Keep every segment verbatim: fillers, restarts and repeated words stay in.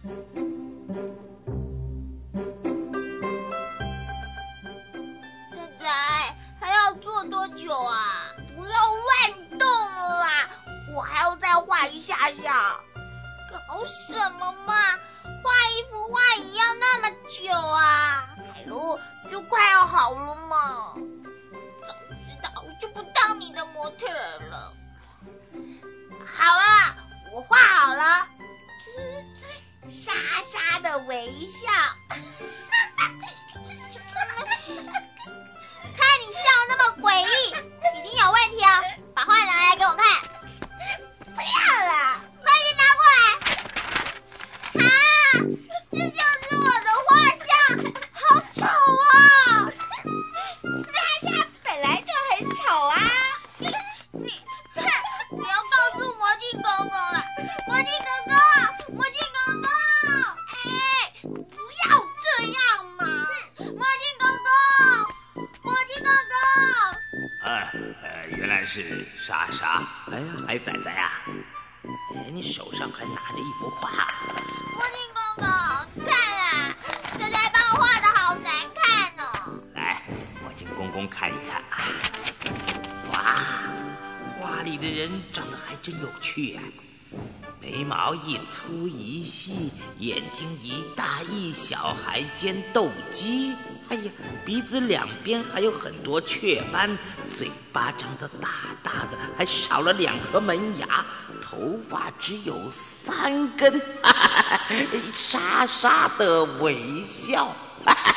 仔仔，还要做多久啊？不要乱动了啦，我还要再画一下下。搞什么嘛？画一幅画也要那么久啊？哎呦，就快要好了嘛。早知道我就不当你的模特了。好了，我画好了，傻傻的微笑。看你笑那么诡异，一定有问题哦！把画拿来给我看。不要了，快点拿过来！啊，这就是我的画像，好丑啊！傻傻本来就很丑啊！你你，哼，你要告诉魔镜公公了，魔镜公公，魔镜公公，哎，不要这样嘛！魔镜公公，魔镜公公。 啊，呃，原来是莎莎。哎呀，还仔仔啊！哎，你手上还拿着一幅画。 魔镜公公，看啊，仔仔帮我画的好难看哦。 来，魔镜公公看一看啊！哇，画里的人长得还真有趣啊！眉毛一粗一细，眼睛一大一小，还尖斗鸡。哎呀，鼻子两边还有很多雀斑，嘴巴张得大大的，还少了两颗门牙，头发只有三根，哈哈，傻傻的微笑。哈哈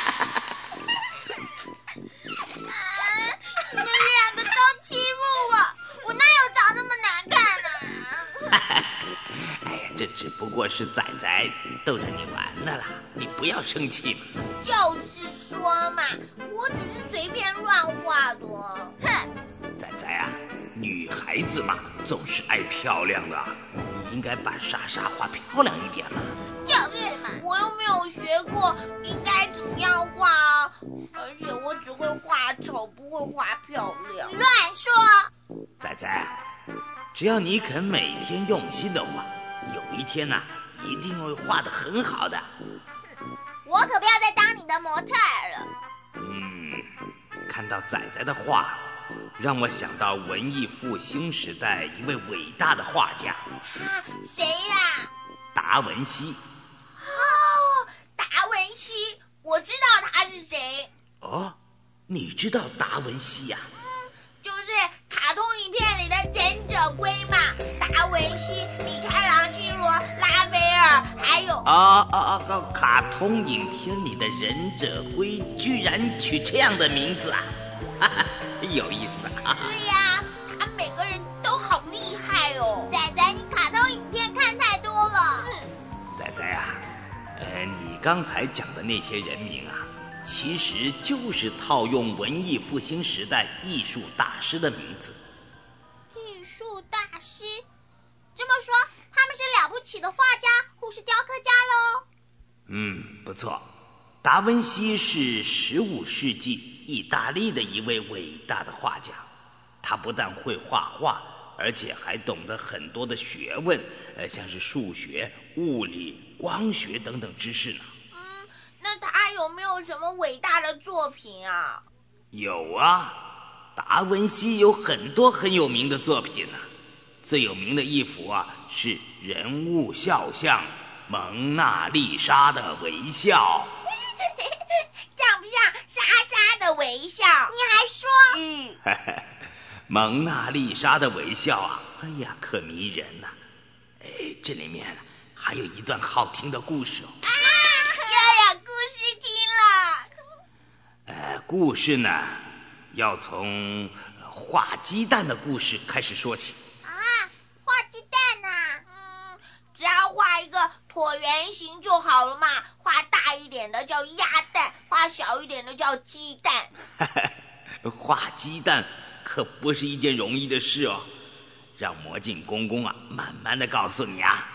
你们两个都欺负我，我哪有长那么难看啊？ 哎呀，这只不过是仔仔逗着你玩的啦，你不要生气嘛。 就是说嘛，我只是随便乱画的。哼， 仔仔啊，女孩子嘛，总是爱漂亮的，你应该把莎莎画漂亮一点嘛。 就是嘛，我又没有学过应该怎么样画啊，而且我只会画丑，不会画漂亮。乱说！ 仔仔，只要你肯每天用心的画，有一天呢、啊，一定会画得很好的。 我可不要再当你的模特了。 嗯，看到仔仔的画，让我想到文艺复兴时代一位伟大的画家。 啊，谁呀？ 达文西。 哦，达文西，我知道他是谁。 哦，你知道达文西呀、啊？ 嗯，就是卡通影片里的忍者龟嘛，达文西、米开朗基罗、拉斐尔，还有啊啊啊！卡通影片里的忍者龟居然取这样的名字啊，哈哈，有意思啊！ 对呀、啊，他每个人都好厉害哦。仔仔，你卡通影片看太多了。 仔仔啊，呃，你刚才讲的那些人名啊，其实就是套用文艺复兴时代艺术大师的名字。 艺术大师，这么说，他们是了不起的画家或是雕刻家喽？ 嗯，不错。达文西是十五世纪意大利的一位伟大的画家，他不但会画画，而且还懂得很多的学问，呃，像是数学、物理、光学等等知识呢。 嗯，那他有没有什么伟大的作品啊？ 有啊，达文西有很多很有名的作品呢、啊。最有名的一幅啊是人物肖像蒙娜丽莎的微笑。 像不像莎莎的微笑？你还说？ 嗯，蒙娜丽莎的微笑啊，哎呀，可迷人呐、啊！哎，这里面还有一段好听的故事哦。 啊，又有故事听了。 呃，故事呢，要从画鸡蛋的故事开始说起。 啊，画鸡蛋呐、啊？嗯，只要画一个椭圆形就好了嘛。画大一点的叫鸭蛋，画小一点的叫鸡蛋。 画鸡蛋可不是一件容易的事哦，让魔镜公公啊慢慢的告诉你啊。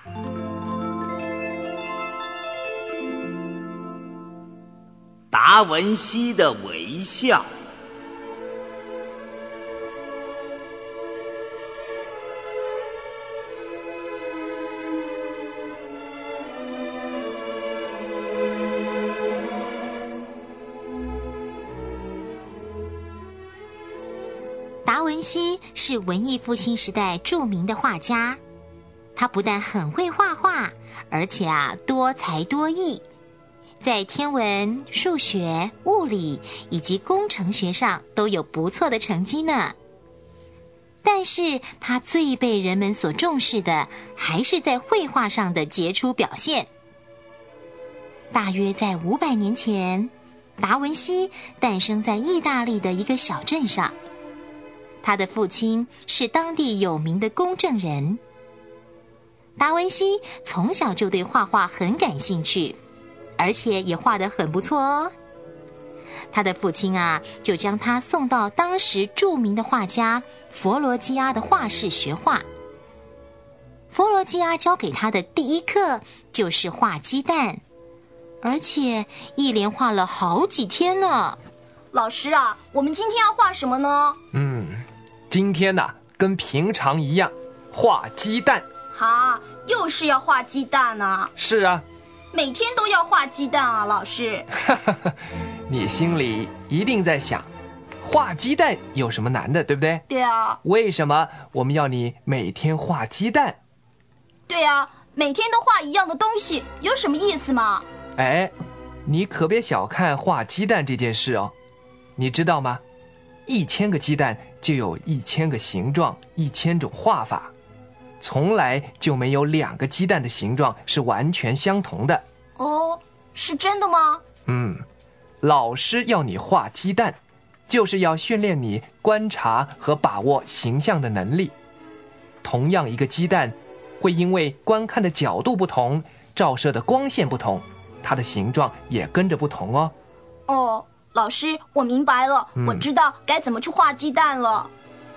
达文西的微笑。 西是文艺复兴时代著名的画家，他不但很会画画，而且啊多才多艺，在天文、数学、物理以及工程学上都有不错的成绩呢。但是他最被人们所重视的，还是在绘画上的杰出表现。大约在五百年前，达文西诞生在意大利的一个小镇上。他的父亲是当地有名的公证人。达文西从小就对画画很感兴趣，而且也画得很不错哦。他的父亲啊，就将他送到当时著名的画家佛罗基阿的画室学画。佛罗基阿教给他的第一课就是画鸡蛋，而且一连画了好几天呢。 老师啊，我们今天要画什么呢？ 嗯，今天呢、啊，跟平常一样，画鸡蛋。 哈，又是要画鸡蛋啊？ 是啊， 每天都要画鸡蛋啊，老师。 你心里一定在想，画鸡蛋有什么难的，对不对？ 对啊。 为什么我们要你每天画鸡蛋？ 对啊，每天都画一样的东西，有什么意思吗？ 哎，你可别小看画鸡蛋这件事哦。你知道吗？一千个鸡蛋就有一千个形状，一千种画法，从来就没有两个鸡蛋的形状是完全相同的。 哦，是真的吗？ 嗯，老师要你画鸡蛋，就是要训练你观察和把握形象的能力。同样一个鸡蛋，会因为观看的角度不同，照射的光线不同，它的形状也跟着不同哦。 哦，老师，我明白了，嗯、我知道该怎么去画鸡蛋了。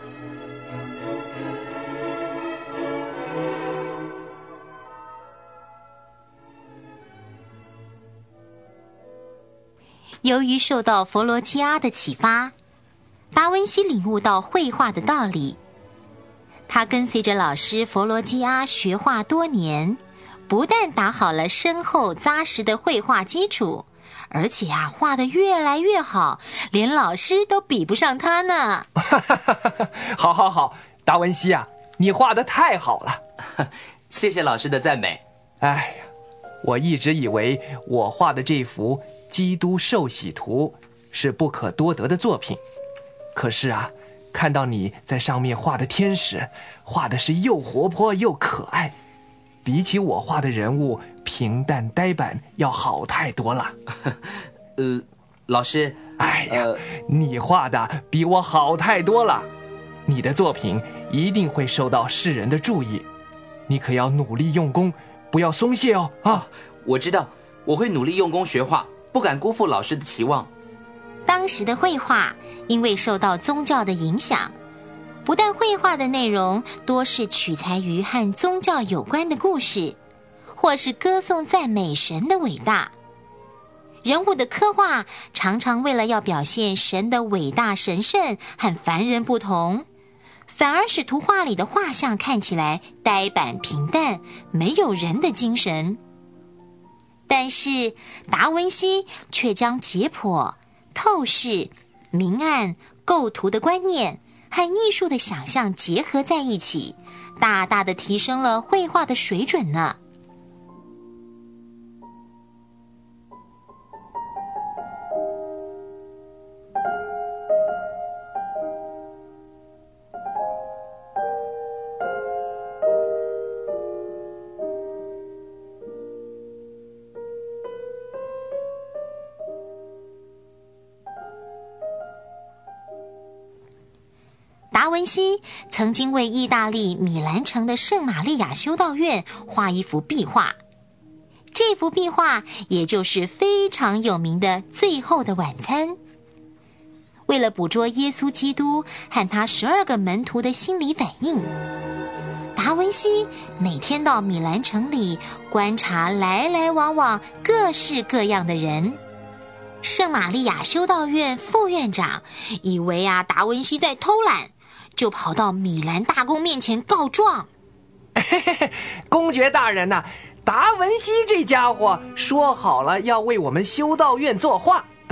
由于受到佛罗基阿的启发，达文西领悟到绘画的道理。他跟随着老师佛罗基阿学画多年，不但打好了深厚扎实的绘画基础，而且啊，画得越来越好，连老师都比不上他呢。 好好好，达文西啊，你画得太好了。 谢谢老师的赞美。 哎呀，我一直以为我画的这幅基督受洗图是不可多得的作品，可是啊，看到你在上面画的天使，画的是又活泼又可爱，比起我画的人物平淡呆板要好太多了。 呃，老师， 哎呀、 呃， 你画的比我好太多了，你的作品一定会受到世人的注意，你可要努力用功，不要松懈哦。啊， 我知道，我会努力用功学画，不敢辜负老师的期望。 当时的绘画因为受到宗教的影响，不但绘画的内容多是取材于和宗教有关的故事，或是歌颂赞美神的伟大。人物的刻画常常为了要表现神的伟大神圣和凡人不同，反而使图画里的画像看起来呆板平淡，没有人的精神。但是达文西却将解剖、透视、明暗、构图的观念和艺术的想象结合在一起，大大的提升了绘画的水准呢。达文西曾经为意大利米兰城的圣玛利亚修道院画一幅壁画，这幅壁画也就是非常有名的《最后的晚餐》。为了捕捉耶稣基督和他十二个门徒的心理反应，达文西每天到米兰城里观察来来往往各式各样的人。圣玛利亚修道院副院长以为啊达文西在偷懒，就跑到米兰大公面前告状。 嘿嘿嘿，公爵大人呐、啊，达文西这家伙说好了要为我们修道院作画，哎，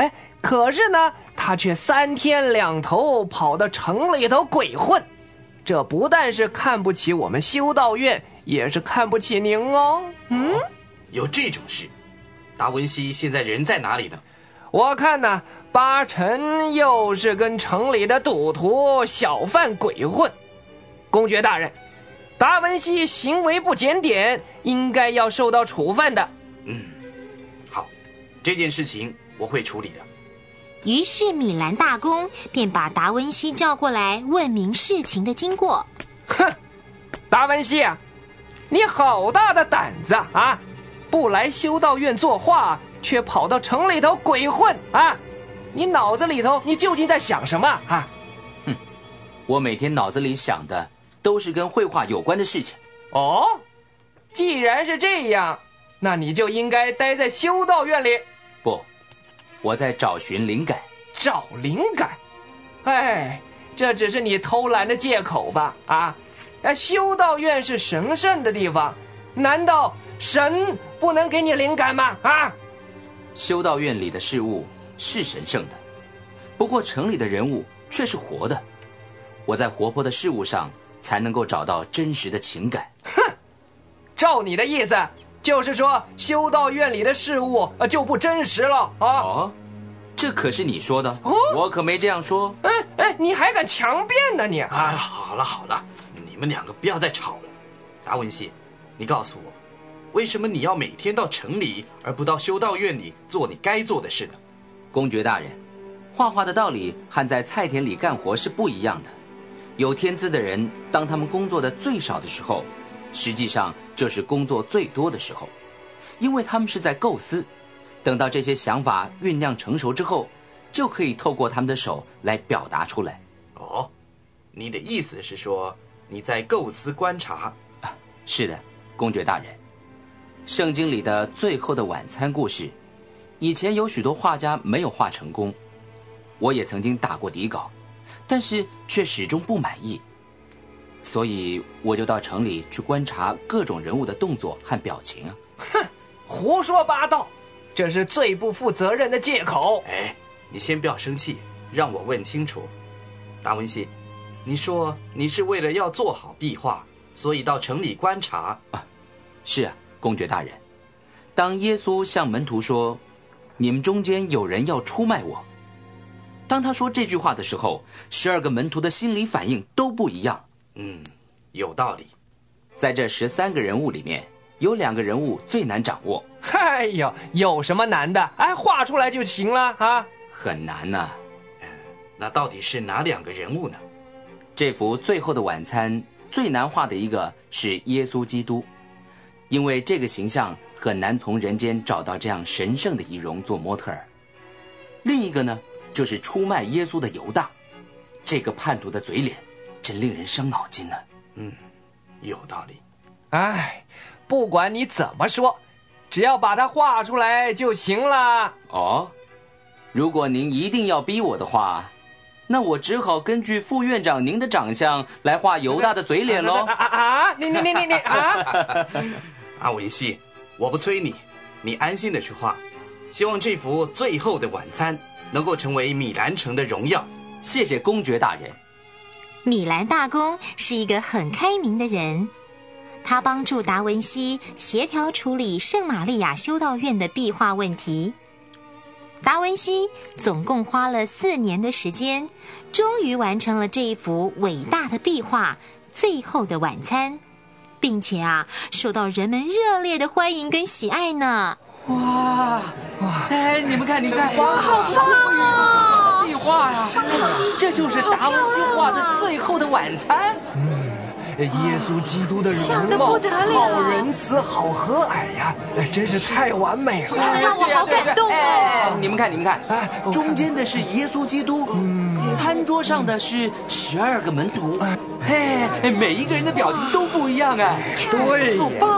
可是呢，他却三天两头跑到城里头鬼混，这不但是看不起我们修道院，也是看不起您哦。嗯， 哦，有这种事？达文西现在人在哪里呢？ 我看呢，八成又是跟城里的赌徒、小贩鬼混。公爵大人，达文西行为不检点，应该要受到处分的。 嗯，好，这件事情我会处理的。 于是米兰大公便把达文西叫过来问明事情的经过。 哼，达文西啊，你好大的胆子啊！不来修道院作画，却跑到城里头鬼混啊！你脑子里头你究竟在想什么啊？ 哼，我每天脑子里想的都是跟绘画有关的事情。 哦，既然是这样，那你就应该待在修道院里。 不，我在找寻灵感。 找灵感？哎，这只是你偷懒的借口吧？啊，修道院是神圣的地方，难道神不能给你灵感吗？啊， 修道院里的事物是神圣的，不过城里的人物却是活的。我在活泼的事物上才能够找到真实的情感。 哼，照你的意思，就是说修道院里的事物就不真实了啊？ 哦，这可是你说的，哦，我可没这样说。 哎哎，你还敢强辩呢你？ 哎，好了好了，你们两个不要再吵了。达文西，你告诉我，为什么你要每天到城里，而不到修道院里做你该做的事呢？ 公爵大人，画画的道理和在菜田里干活是不一样的。有天资的人，当他们工作的最少的时候，实际上这是工作最多的时候，因为他们是在构思。等到这些想法酝酿成熟之后，就可以透过他们的手来表达出来。 哦，你的意思是说你在构思观察？ 啊，是的，公爵大人。圣经里的最后的晚餐故事，以前有许多画家没有画成功，我也曾经打过底稿，但是却始终不满意，所以我就到城里去观察各种人物的动作和表情啊。 哼，胡说八道，这是最不负责任的借口。 哎，你先不要生气，让我问清楚。达文西，你说你是为了要做好壁画，所以到城里观察啊？是啊，公爵大人。当耶稣向门徒说，你们中间有人要出卖我，当他说这句话的时候，十二个门徒的心理反应都不一样。 嗯，有道理。 在这十三个人物里面，有两个人物最难掌握。 哎呦，有什么难的？哎，画出来就行了啊。 很难呐、啊。 那到底是哪两个人物呢？ 这幅《最后的晚餐》最难画的一个是耶稣基督，因为这个形象很难从人间找到这样神圣的仪容做模特儿。另一个呢，就是出卖耶稣的犹大，这个叛徒的嘴脸真令人伤脑筋呢、啊。 嗯，有道理。 哎，不管你怎么说，只要把它画出来就行了。 哦，如果您一定要逼我的话，那我只好根据副院长您的长相来画犹大的嘴脸喽。 啊啊啊！你你你你你啊！ 阿文西，我不催你，你安心的去画。希望这幅《最后的晚餐》能够成为米兰城的荣耀。 谢谢公爵大人。 米兰大公是一个很开明的人，他帮助达文西协调处理圣玛利亚修道院的壁画问题。达文西总共花了四年的时间，终于完成了这一幅伟大的壁画《最后的晚餐》，并且啊，受到人们热烈的欢迎跟喜爱呢。 哇哇！哎，你们看，你们看， 哇，好棒哦！ 壁画呀、啊，这就是达文西画的《最后的晚餐》。 嗯，耶稣基督的像容貌， 得不得了好仁慈，好和蔼呀，哎，真是太完美了。 让我好感动哦！ 哎，你们看，你们看，哎，中间的是耶稣基督，嗯，餐桌上的是十二个门徒，哎，每一个人的表情都不一样哎。 对， 好棒哦！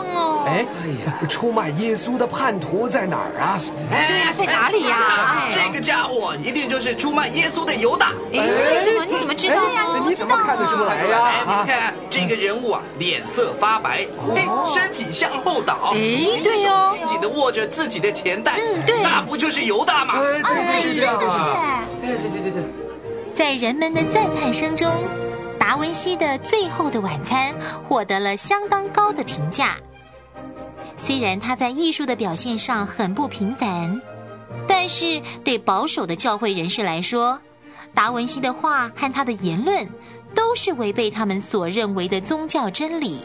哎，出卖耶稣的叛徒在哪儿啊？ 哎， 在哪里呀？ 这个家伙一定就是出卖耶稣的犹大。 哎，为什么？你怎么知道呢？ 你怎么看得出来呀？ 哎，你们看这个人物啊，脸色发白，哎，身体向后倒， 哎，对哦， 紧紧地握着自己的钱袋， 嗯，对， 那不就是犹大吗？ 哎，对对对， 真的是哎。 对对对对对。 在人们的赞叹声中，达文西的《最后的晚餐》获得了相当高的评价。虽然他在艺术的表现上很不平凡，但是对保守的教会人士来说，达文西的画和他的言论都是违背他们所认为的宗教真理。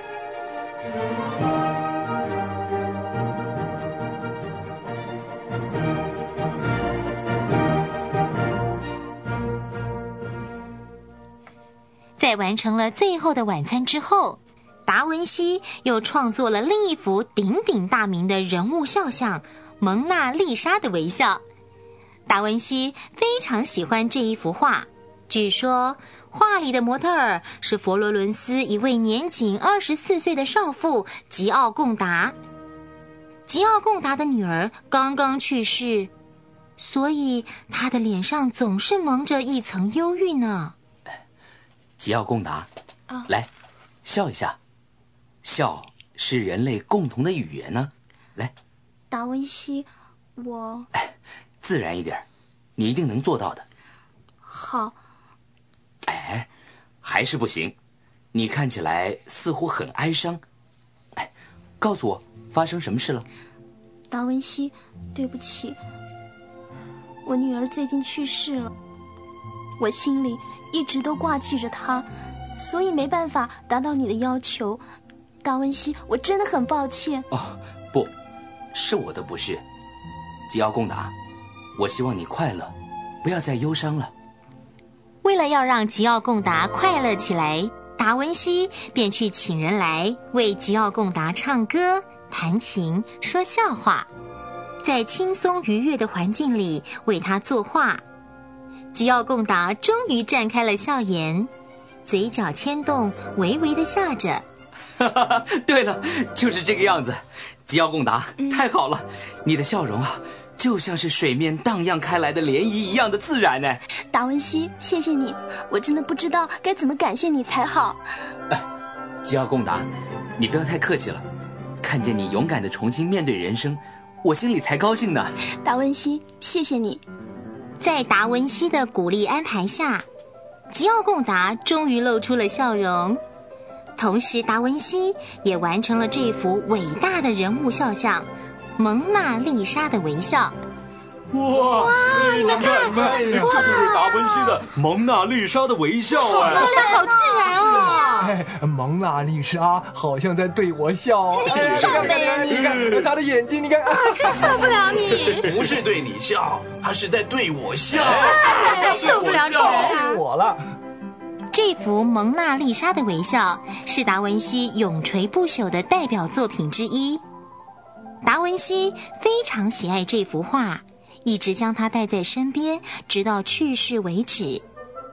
在完成了《最后的晚餐》之后，达文西又创作了另一幅鼎鼎大名的人物肖像——蒙娜丽莎的微笑。达文西非常喜欢这一幅画，据说画里的模特儿是佛罗伦斯一位年仅二十四岁的少妇吉奥贡达。吉奥贡达的女儿刚刚去世，所以她的脸上总是蒙着一层忧郁呢。 吉奥贡达， 啊， 来，笑一下。笑是人类共同的语言呢。来， 达文西，我…… 哎，自然一点，你一定能做到的。 好。 哎，还是不行，你看起来似乎很哀伤。哎，告诉我发生什么事了？ 达文西，对不起，我女儿最近去世了，我心里一直都挂记着她，所以没办法达到你的要求。达文西，我真的很抱歉。 哦，不，是我的不是。吉奥贡达，我希望你快乐，不要再忧伤了。 为了要让吉奥贡达快乐起来，达文西便去请人来为吉奥贡达唱歌、弹琴、说笑话，在轻松愉悦的环境里为他作画。吉奥贡达终于绽开了笑颜，嘴角牵动，微微地笑着。 对了，就是这个样子。吉奥贡达，太好了，你的笑容啊，就像是水面荡漾开来的涟漪一样的自然呢。 达文西，谢谢你，我真的不知道该怎么感谢你才好。 哎，吉奥贡达，你不要太客气了，看见你勇敢地重新面对人生，我心里才高兴呢。 达文西，谢谢你。 在达文西的鼓励安排下，吉奥贡达终于露出了笑容。同时，达文西也完成了这幅伟大的人物肖像——蒙娜丽莎的微笑。 哇！哇，你们看，你们，这就是达文西的蒙娜丽莎的微笑哎， 漂亮，好自然哦！ 哎，蒙娜丽莎好像在对我笑。 你臭美啊你！ 你看她的眼睛，你看， 啊，真受不了你！ 不是对你笑，他是在对我笑。 真受不了你对我了。 这幅蒙娜丽莎的微笑是达文西永垂不朽的代表作品之一。达文西非常喜爱这幅画，一直将它带在身边，直到去世为止。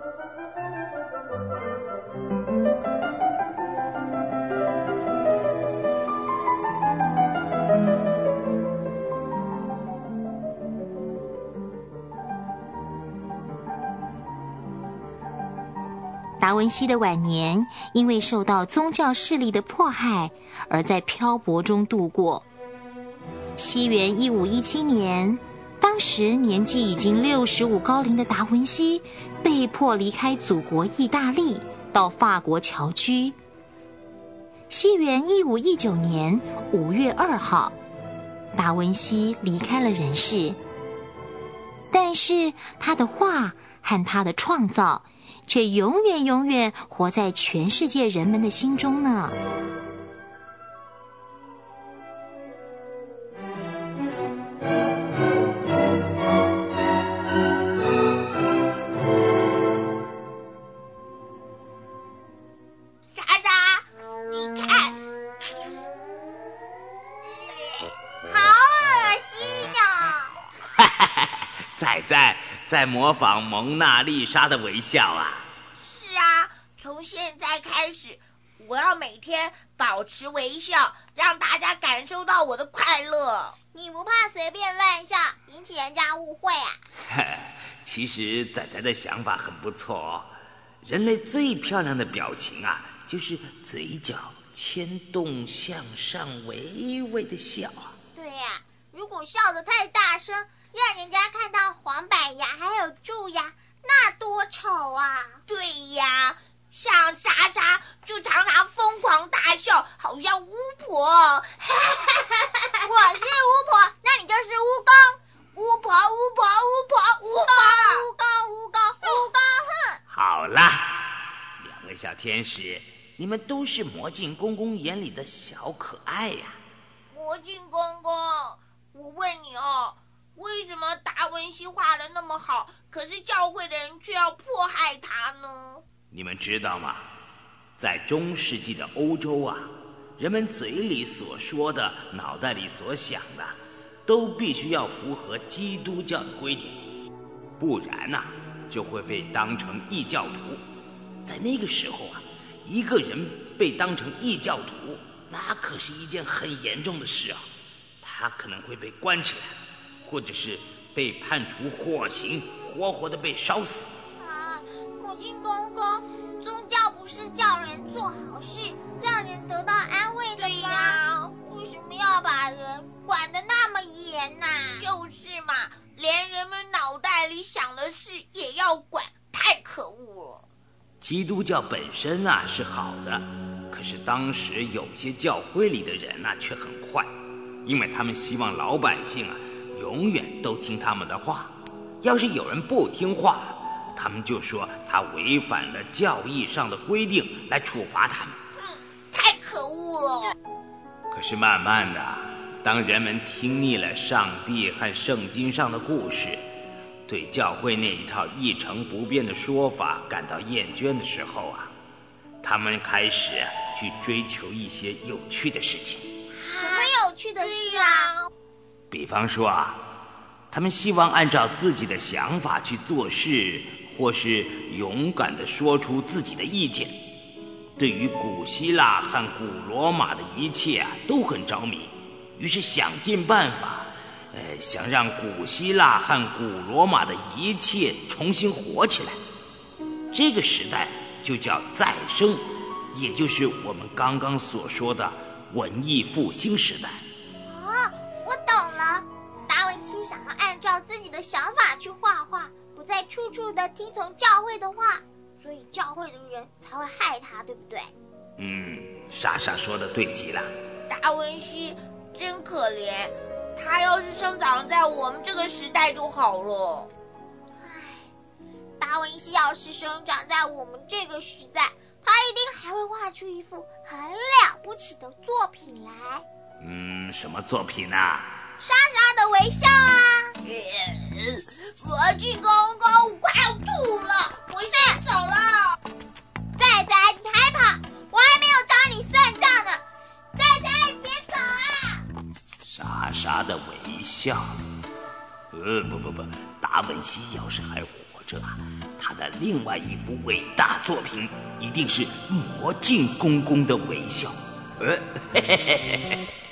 达文西的晚年因为受到宗教势力的迫害，而在漂泊中度过。西元一五一七年，当时年纪已经六十五高龄的达文西被迫离开祖国意大利，到法国侨居。西元一五一九年五月二号，达文西离开了人世。但是他的画和他的创造却永远永远活在全世界人们的心中呢。 莎莎，你看，好恶心哦！ 仔仔在模仿蒙娜丽莎的微笑啊。 是啊，从现在开始，我要每天保持微笑， 让大家感受到我的快乐。 你不怕随便乱笑引起人家误会啊？ 其实仔仔的想法很不错哦。人类最漂亮的表情啊，就是嘴角牵动向上，微微的笑啊。 对呀、啊，如果笑得太大声，让人家看到黄板牙还有蛀牙，那多丑啊！ 对呀，像莎莎就常常疯狂大笑，好像巫婆。 我是巫婆，那你就是蜈蚣。 巫婆，巫婆，巫婆，巫婆， 蜈蚣，蜈蚣，蜈蚣，哼！ 好啦，两位小天使，你们都是魔镜公公眼里的小可爱呀。 魔镜公公，我问你哦，为什么达文西画得那么好，可是教会的人却要迫害他呢？ 你们知道吗？在中世纪的欧洲啊，人们嘴里所说的，脑袋里所想的，都必须要符合基督教的规定，不然呢、啊，就会被当成异教徒。在那个时候啊，一个人被当成异教徒，那可是一件很严重的事啊，他可能会被关起来，或者是被判处火刑，活活的被烧死。 啊，魔镜公公，宗教不是叫人做好事，让人得到安慰的吗？ 对呀， 为什么要把人管得那么严呐、啊？ 就是嘛，连人们脑袋里想的事也要管，太可恶了。 基督教本身啊是好的，可是当时有些教会里的人啊却很坏，因为他们希望老百姓啊永远都听他们的话，要是有人不听话，他们就说他违反了教义上的规定来处罚他们。 嗯，太可恶了。 可是慢慢的，当人们听腻了上帝和圣经上的故事，对教会那一套一成不变的说法感到厌倦的时候啊，他们开始去追求一些有趣的事情。 什么有趣的事啊？ 比方说啊，他们希望按照自己的想法去做事，或是勇敢地说出自己的意见。对于古希腊和古罗马的一切啊都很着迷，于是想尽办法呃，想让古希腊和古罗马的一切重新活起来。这个时代就叫再生，也就是我们刚刚所说的文艺复兴时代。 哦，我懂了。达文西想要按照自己的想法去画画，不再处处的听从教会的话，所以教会的人才会害他，对不对？ 嗯，莎莎说的对极了。 达文西真可怜，他要是生长在我们这个时代就好了。 唉，达文西要是生长在我们这个时代，他一定还会画出一幅很了不起的作品来。 嗯，什么作品啊？ 莎莎的微笑啊！ 魔镜公公，我快要吐了，我先走了。 仔仔，你还跑？我还没有找你算账呢。仔仔，你别走啊！ 莎莎的微笑。呃，不不不，达文西要是还活着啊，他的另外一幅伟大作品一定是魔镜公公的微笑。呃，嘿嘿嘿嘿嘿。